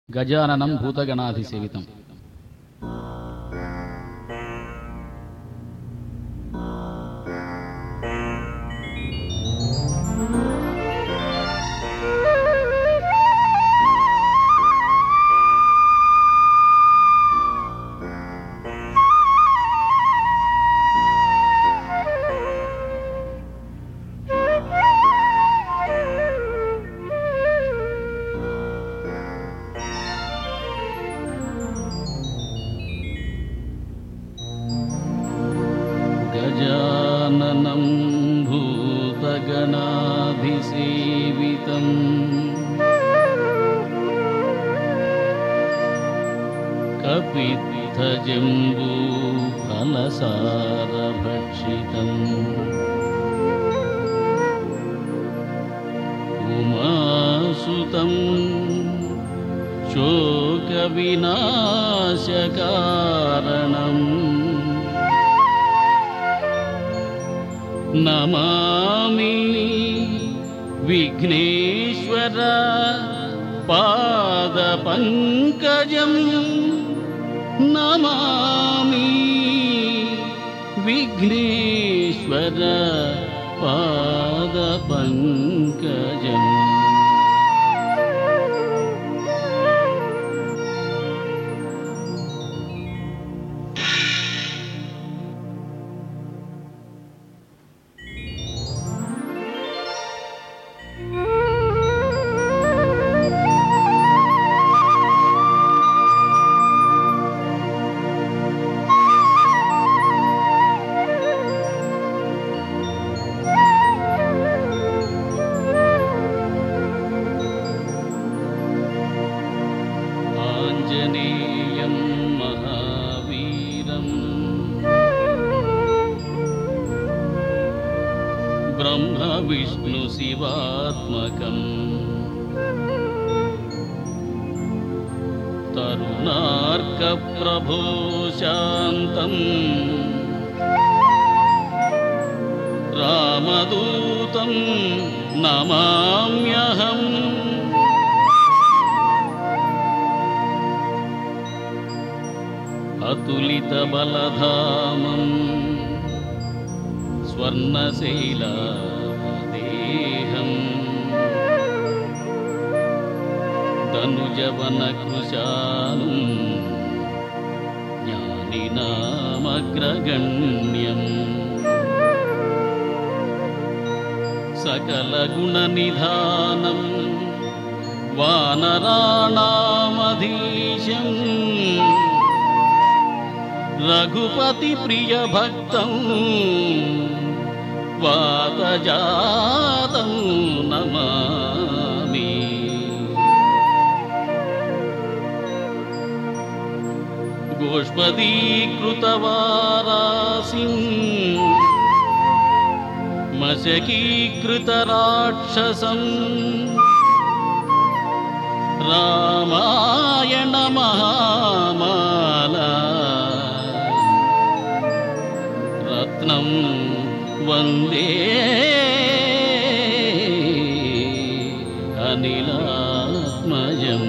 గజాననం భూతగణాధిసేవితం. గజాననం భూతగణాధిసేవితం కపిత్థజంబూఫలసారభక్షితం ఉమాసుతం శోకవినాశకారణం నమామి విఘ్నేశ్వర పాదపంకజం. నమామి విఘ్నేశ్వర పాదపంకజం. ఆంజనేయం మహావీరం బ్రహ్మ విష్ణు శివాత్మకం తరుణార్క ప్రభో శాంతం రామదూతం నమామ్యహం. అతులిత బలధామం స్వర్ణశైలాదేహం ధనుజవనకృశాలం జ్ఞానినామగ్రగణ్యం సకలగుణనిధానం వానరాణామధీశం రఘుపతి ప్రియ భక్తం వాతజాతం నమామి. గోష్పదీకృతవారాసిం మశకీకృతరాక్షసం రామాయణ మహామాలా రత్నం వందే అనిలాత్మజం.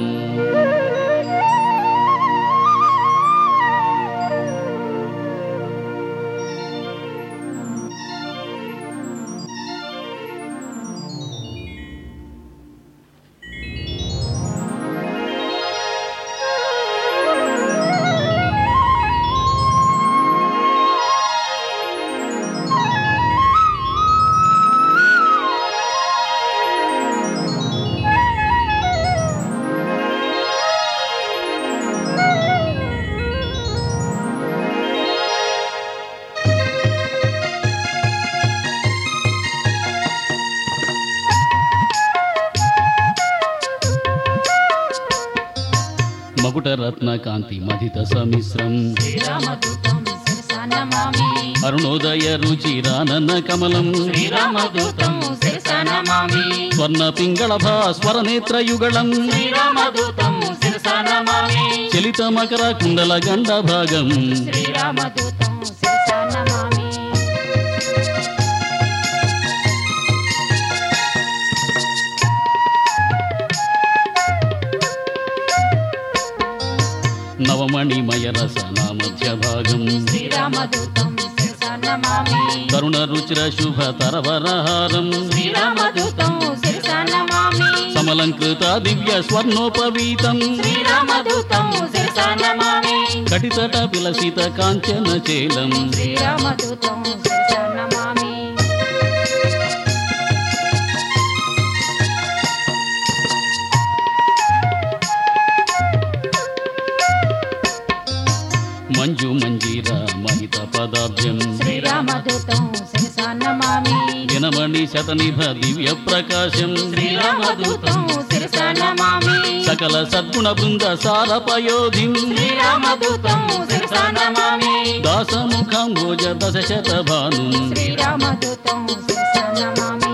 మకుటరత్న కాంతి మధిత సమిశ్రం అరుణోదయ రుచిరానన కమలం స్వర్ణ పింగళ భాస్వర నేత్రయుగళం చలిత మకర కుండల గండ భాగం నవమణిమయ రసనా మధ్య భాగం శ్రీరామదూతం శిరసా నమామి కరుణ రుచిర శుభ తరవరహారం శ్రీరామదూతం శిరసా నమామి సమలంకృత దివ్య స్వర్ణోపవీతం శ్రీరామదూతం శిరసా నమామి కటితట విలసిత కాంచన చేలం శ్రీరామదూతం శిరసా నమామి మంజు మంజీర మహిత పదాభ్యం శ్రీరామదూతం శిరసా నమామి దినమణి శతనిభ దివ్య ప్రకాశం శ్రీరామదూతం శిరసా నమామి సకల సద్గుణ బృంద సారపయోధిం శ్రీరామదూతం శిరసా నమామి దాసముఖంభోజ దశశత భాను శ్రీరామదూతం శిరసా నమామి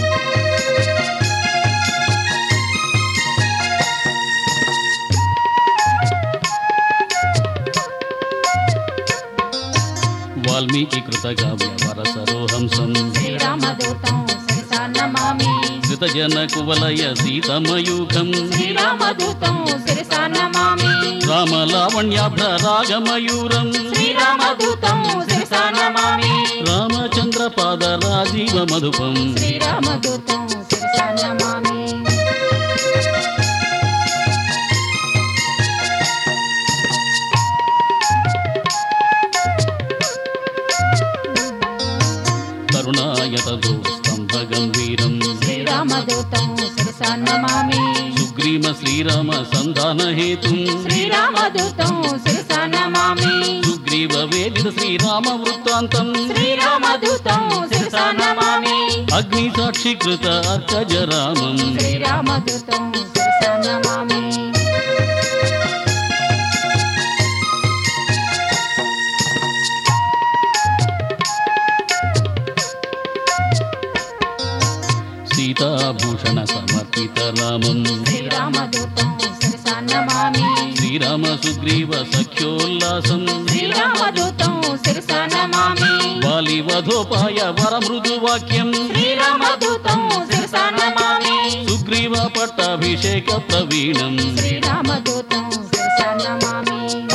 వాల్మీకి కృత కావ్య వరసరోహంసం శ్రీరామదూతం శిరసా నమామి కృతజన కువలయ సీతమయూఖం శ్రీరామదూతం శిరసా నమామి రామలావణ్యాభ్ర రాగమయూరం శ్రీరామదూతం శిరసా నమామి రామచంద్ర పాద రాజీవ మధుపం శ్రీరామదూతం శిరసా నమామి కరుణాయతదో స్తంభ గంభీరం శ్రీరామదూతం శిరసా నమామి సుగ్రీమ శ్రీరామ సంధాన హేతుం శ్రీరామదూతం శిరసా నమామి సుగ్రీవ వేదిత శ్రీరామ వృత్తాంతం శ్రీరామదూతం శిరసా నమామి అగ్ని సాక్షికృత అర్కజరామం శ్రీరామదూతం శిరసా నమామి సీతాభూషణ సమర్పిత రామం శ్రీరామదూతం శిరసా నమామి శ్రీరామ సుగ్రీవ సఖ్యోల్లాసం శ్రీరామదూతం శిరసా నమామి వాలివధోపాయ వరమృదు వాక్యం శ్రీరామదూతం శిరసా నమామి సుగ్రీవ పట్టాభిషేక ప్రవీణం శ్రీరామదూతం శిరసా నమామి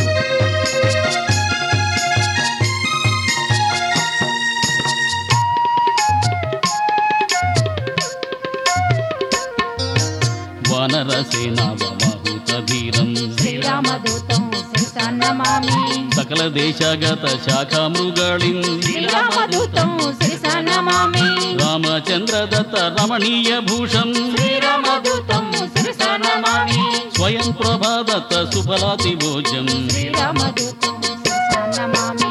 వానరసేనావమాహూత ధీరం శ్రీరామదూతం శిరసా నమామి సకల దేశగత శాఖామృగాళిం శ్రీరామదూతం శిరసా నమామి రామచంద్ర దత్త రమణీయ భూషం శ్రీరామదూతం శిరసా నమామి స్వయం ప్రభాదత్త సుఫలాతి భోజం శ్రీరామదూతం శిరసా నమామి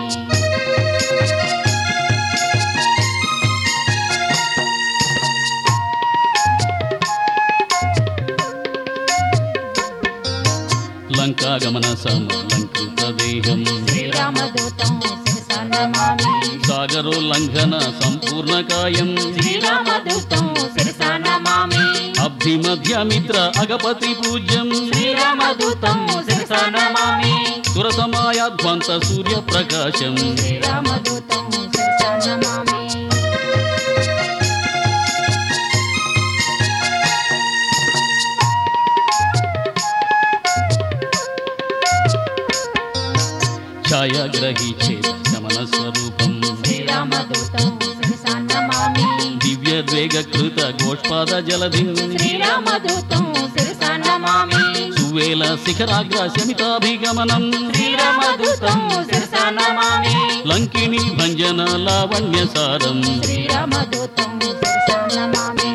లంకాగమన సమలంకృత దేహం శ్రీరామదూతం శిరసా నమామి సాగరోల్లంఘన సంపూర్ణ కాయం శ్రీరామదూతం శిరసా నమామి అబ్ధిమధ్యమిత్ర అగపతి పూజ్యం శ్రీరామదూతం శిరసా నమామి సురసమాయాధ్వంత సూర్య ప్రకాశం శ్రీరామదూతం శిరసా నమామి ఛాయాగ్రహీ ఛేద శమన స్వరూపం శ్రీరామదూతం శిరసా నమామి దివ్యద్వేగకృత గోష్పాద జలధిం శ్రీరామదూతం శిరసా నమామి సువేల శిఖరాగ్ర శమితాభిగమనం శ్రీరామదూతం శిరసా నమామి లంకిణీ భంజన లావణ్యసారం శ్రీరామదూతం శిరసా నమామి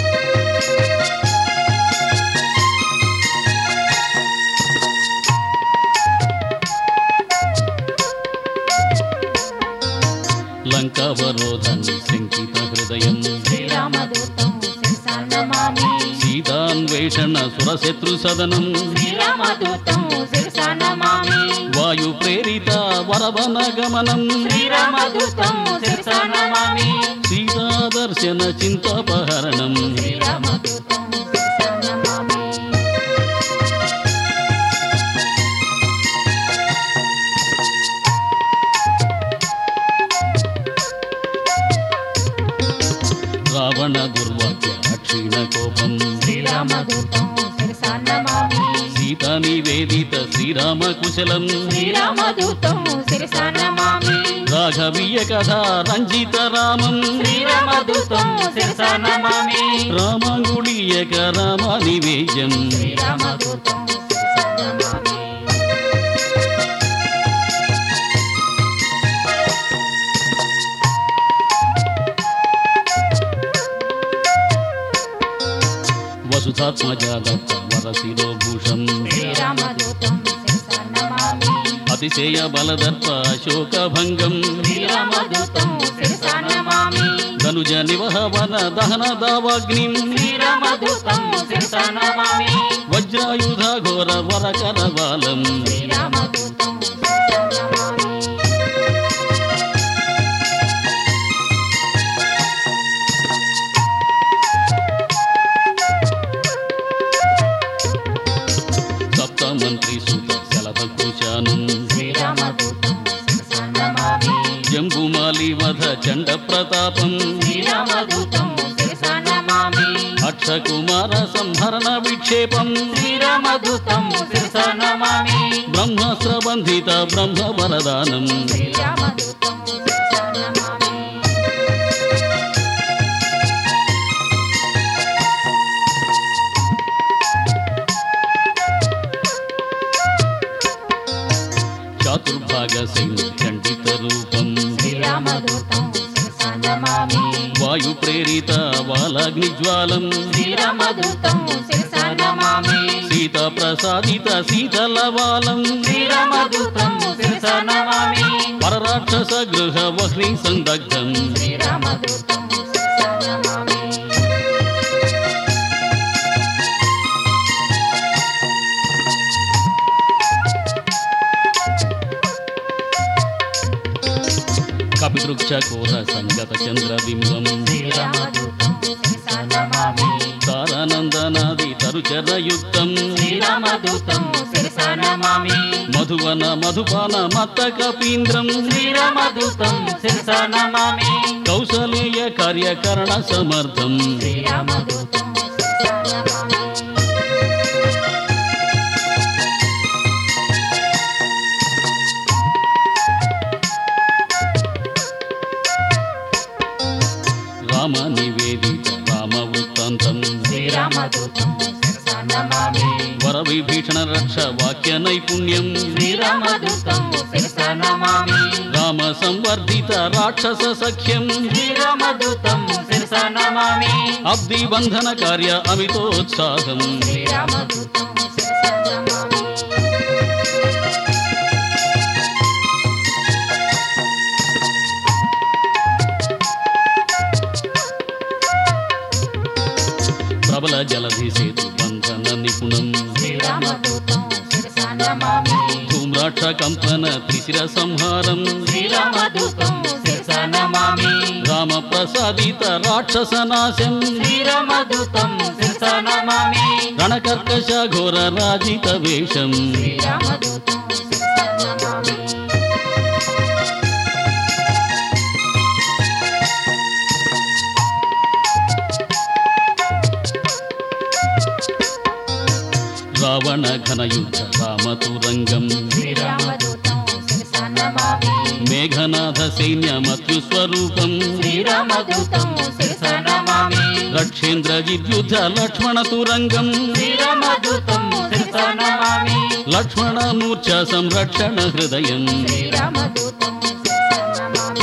లంకావరోధం శంకిత హృదయం శ్రీరామదూతం శిరసా నమామి సీతాన్వేషణ సురశత్రు సదనం శ్రీరామదూతం శిరసా నమామి వాయు ప్రేరిత వరవన గమనం శ్రీరామదూతం శిరసా నమామి సీతాదర్శన చింతాపహరణం శ్రీరామదూతం శిరసా నమామి రావణ దుర్వాక్య క్షీణ కోపం శ్రీరామదూతం శిరసా నమామి సీతా నివేదిత శ్రీరామ కుశలం శ్రీరామదూతం శిరసా నమామి రాఘవీయ కథ రంజిత రామం శ్రీరామదూతం శిరసా నమామి రామాంగుళీయక రామ నివేద్యం శ్రీరామదూతం శిరసా నమామి వసుధాత్మజాదత్త వరశిరోభూషం శ్రీరామదూతం శిరసా నమామి అతిశయ బలదర్ప అశోకభంగం శ్రీరామదూతం శిరసా నమామి ధనుజ నివహవన దహన దావాగ్నిం శ్రీరామదూతం శిరసా నమామి వజ్రాయుధ ఘోర వరకరవాలం శ్రీరామదూతం శిరసా నమామి సప్తమంత్రి సుత శలభకృశానం శ్రీరామదూతం శిరసా నమామి జంబుమాలి వధ చండ ప్రతాపం శ్రీరామదూతం శిరసా నమామి అక్షకుమార సంహరణ విక్షేపం శ్రీరామదూతం శిరసా నమామి బ్రహ్మాస్త్ర బంధిత బ్రహ్మ వరదానం శ్రీరామదూతం శిరసా నమామి చాతుర్భాగ సైన్య ఖండిత రూపం శ్రీరామదూతం శిరసా నమామి వాయు ప్రేరిత వాలాగ్నిజ్వాలం శ్రీరామదూతం శిరసా నమామి సీతా ప్రసాదిత శీతలవాలం శ్రీరామదూతం శిరసా నమామి పరరాక్షస గృహ వహ్ని సందగ్ధం శ్రీరామదూతం శిరసా నమామి కపివృక్ష కోర సంగత చంద్రబింబం శ్రీరామదూతం శిరసా నమామి తారానందనాది తరుచరయుక్తం శ్రీరామదూతం శిరసా నమామి మధువన మధుపాన మత్త కపీంద్రం శ్రీరామదూతం శిరసా నమామి కౌసలేయ కార్యకరణ సమర్థం శ్రీరామదూతం శిరసా నమామి రామ నివేదిత రామ వృత్తాంతం శ్రీరామదూతం శిరసా నమామి వర విభీషణ రక్ష వాక్య నైపుణ్యం శ్రీరామదూతం శిరసా నమామి రామ సంవర్ధిత రాక్షస సఖ్యం శ్రీరామదూతం శిరసా నమామి అబ్ది బంధన కార్య అమితోత్సాహం శ్రీరామదూతం శిరసా నమామి ప్రబల జలధి సేతు బంధన నిపుణం శ్రీరామదూతం శిరసా నమామి ధూమ్రాక్ష కంపన త్రిశిర సంహారం శ్రీరామదూతం శిరసా నమామి రామ ప్రసాదిత రాక్షస నాశం శ్రీరామదూతం శిరసా నమామి రణకర్కశ ఘోర రాజిత వేషం శ్రీరామదూతం శిరసా నమామి రావణ ఘనయుద్ధ రామతురంగం శ్రీరామదూతం శిరసా నమామి మేఘనాథ సైన్య మత్యుస్వరూపం శ్రీరామదూతం శిరసా నమామి రక్షేంద్ర జిద్యుద్ధ లక్ష్మణ తురంగం శ్రీరామదూతం శిరసా నమామి లక్ష్మణ మూర్ఛ సంరక్షణ హృదయం శ్రీరామదూతం శిరసా నమామి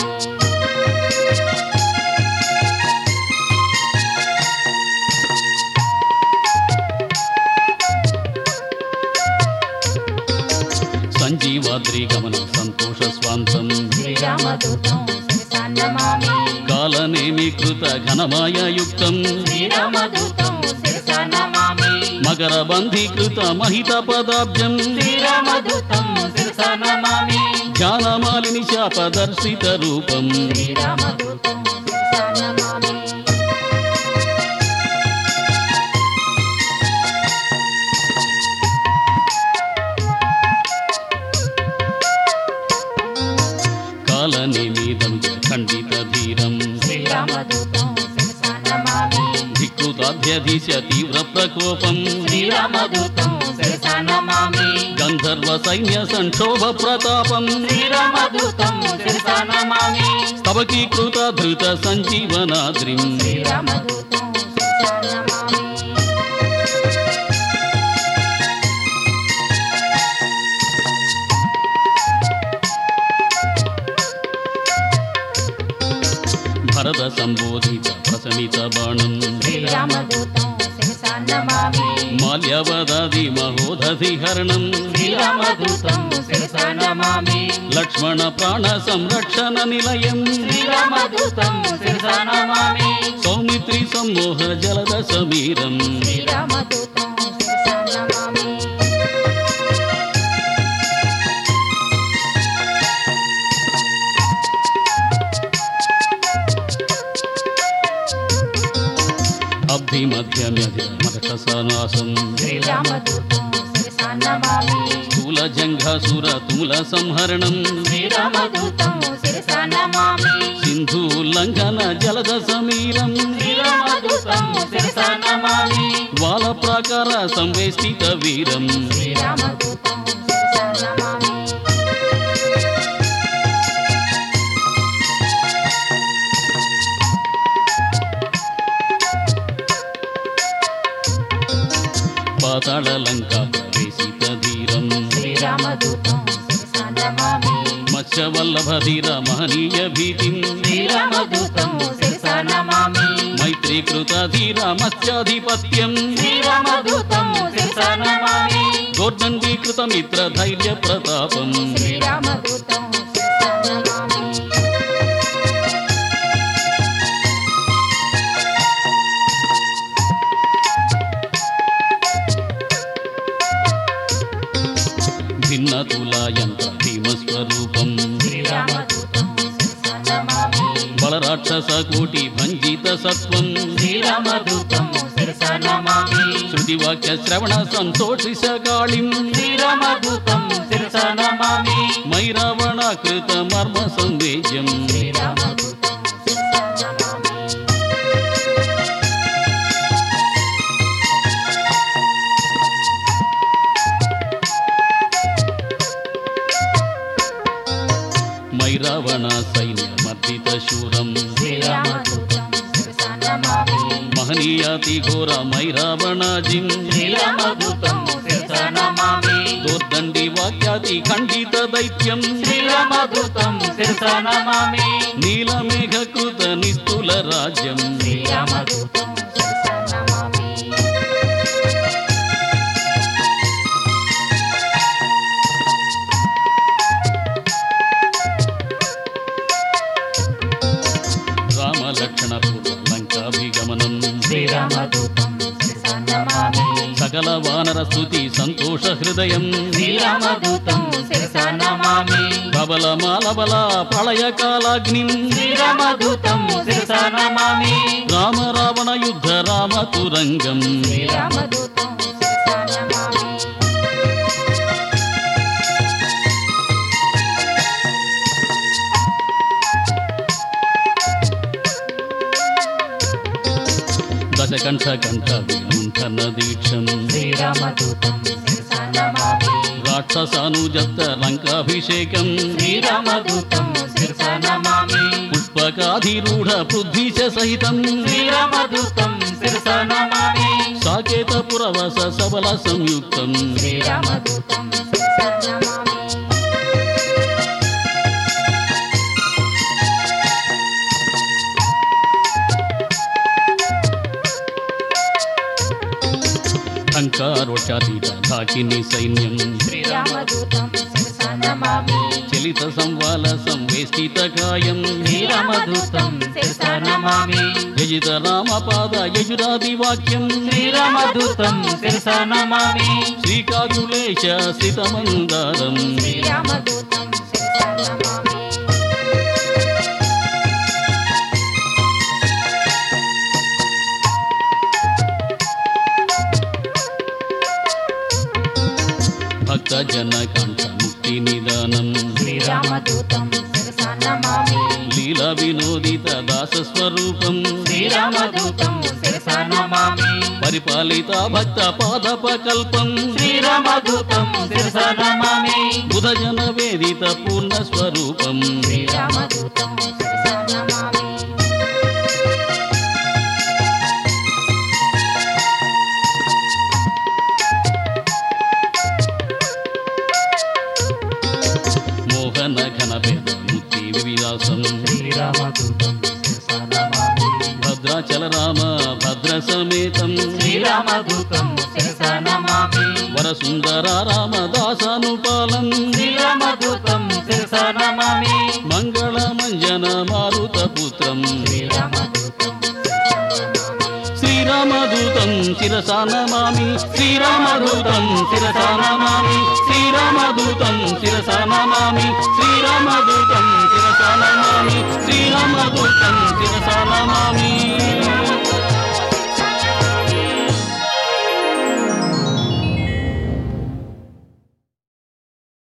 సంజీవాద్రి గమన సంతోష స్వాంతం శ్రీరామదూతం శిరసా నమామి కాలనేమి కృత ఘనమాయయుక్తం శ్రీరామదూతం శిరసా నమామి మకర బంధీకృత మహిత పదాబ్జం శ్రీరామదూతం శిరసా నమామి ధ్యానమాలిని శాపదర్శిత రూపం శ్రీరామదూతం శిరసా నమామి కాలనేమి ధనుజ ఖండిత ధీరం శ్రీరామదూతం శిరసా నమామి ధికృతాధ్యధీశ తీవ్ర ప్రకోపం శ్రీరామదూతం శిరసా సర్వ సైన్య సంక్షోభ ప్రతాపం శ్రీరామదూతం శిరసా నమామి స్తవకీకృత ధృత సంజీవనాద్రిం శ్రీరామదూతం శిరసా నమామి భరత సంబోధిత ప్రశమిత బాణం శ్రీరామదూతం శిరసా నమామి మాల్యవదది మహోదధి హరణం శ్రీరామదూతం శిరసా నమామి లక్ష్మణ ప్రాణ సంరక్షణ నిలయం శ్రీరామదూతం శిరసా నమామి సౌమిత్రి సమ్మోహ జలద సమీరం శ్రీరామదూతం శిరసా నమామి అబ్ధి మధ్యమ్యధిర మరకసనాసం శ్రీరామదూతం శిరసా నమామి స్థూల జంఘాసుర తుముల సంహరణం శ్రీరామదూతం శిరసా నమామి సింధూల్లంఘన జలద సమీరం శ్రీరామదూతం శిరసా నమామి వాల ప్రాకార సంవేష్టిత వీరం శ్రీరామదూతం శిరసా నమామి పాతాళ లంక ప్రవేశిత ధీరం శ్రీరామదూతం శిరసా నమామి మత్స్యవల్లభ ధీర మహనీయ భీతిం శ్రీరామదూతం శిరసా నమామి మైత్రీకృత ధీర మత్స్యాధిపత్యం శ్రీరామదూతం శిరసా నమామి గోర్దండీకృత మిత్ర ధైర్య ప్రతాపం శ్రీరామదూతం శిరసా నమామి భిన్న తులాయంత్ర భీమస్వరూపం శ్రీరామదూతం శిరసా నమామి బలరాక్షస కోటి భంజిత సత్వం శ్రీరామదూతం శిరసా నమామి శృతివాక్య శ్రవణ సంతోషిష కాళిం శ్రీరామదూతం శిరసా నమామి మైరావణాకృత మర్మ సంవేద్యం శ్రీరామదూతం శిరసా నమామి మైరావణ సైన్య మర్దిత శూరం శ్రీరామదూతం శిరసా నమామి మహనీయాతి ఘోర మైరావణాజిం శ్రీరామదూతం శిరసా నమామి దోర్దండి వాక్యాతి ఖండిత దైత్యం శ్రీరామదూతం శిరసా నమామి నీలమేఘకృత నిస్తుల రాజ్యం శ్రీరామదూతం శిరసా నమామి రామలక్షణ పూర్వ లంకాభిగమనం శ్రీరామదూతం శిరసా నమామి సకల వానర స్తుతి సంతోష హృదయం శ్రీరామదూతం శిరసా నమామి బబల మాలబల ప్రళయ కాలాగ్నిం శ్రీరామదూతం శిరసా నమామి రామ రావణ యుద్ధ రామ తురంగం శ్రీరామదూతం శిరసా నమామి దశకంఠ కంఠ విలుంఠన దీక్షం శ్రీరామదూతం శిరసా నమామి రాక్షసానుజత్త లంకాభిషేకం శ్రీరామదూతం శిరసా నమామి పుష్పకాధిరూఢ పృథ్వీశ సహితం శ్రీరామదూతం శిరసా నమామి సాకేత పురవస సబల సంయుక్తం శ్రీరామదూతం శిరసా నమామి అహంకారోచాతీత ఢాకిని సైన్యం శ్రీరామదూతం శిరసా నమామి చలిత సంవాల సంవేష్టిత కాయం శ్రీరామదూతం శిరసా నమామి యజిత రామపాద యజురాది వాక్యం శ్రీరామదూతం శిరసా నమామి శ్రీకాకులేశ స్థితమందారం శ్రీరామదూతం శిరసా నమామి భక్త జన కంఠ ముక్తి నిదానం శ్రీరామదూతం శిరసా నమామి లీలా వినోదిత దాస స్వరూపం శ్రీరామదూతం శిరసా నమామి పరిపాలిత భక్త పాదపకల్పం శ్రీరామదూతం శిరసా శిరసా నమామి బుధజన వేదిత పూర్ణ స్వరూపం శ్రీరామదూతం శిరసా నమామి మోహన ఘన భేద ముక్తి విలాసం శ్రీరామదూతం శిరసా నమామి భద్రాచల రామ భద్ర సమేతం శ్రీరామదూతం శిరసా నమామి వరసుందర రామదాసానుపాలం శ్రీరామదూతం శిరసా నమామి మంగళ మంజన మారుత పుత్రం శ్రీరామదూతం శిరసా నమామి శ్రీరామదూతం శిరసా నమామి శ్రీరామదూతం శిరసా నమామి శ్రీరామదూతం శిరసా నమామి శ్రీరామదూతం శిరసా నమామి శ్రీరామదూతం శిరసా నమామి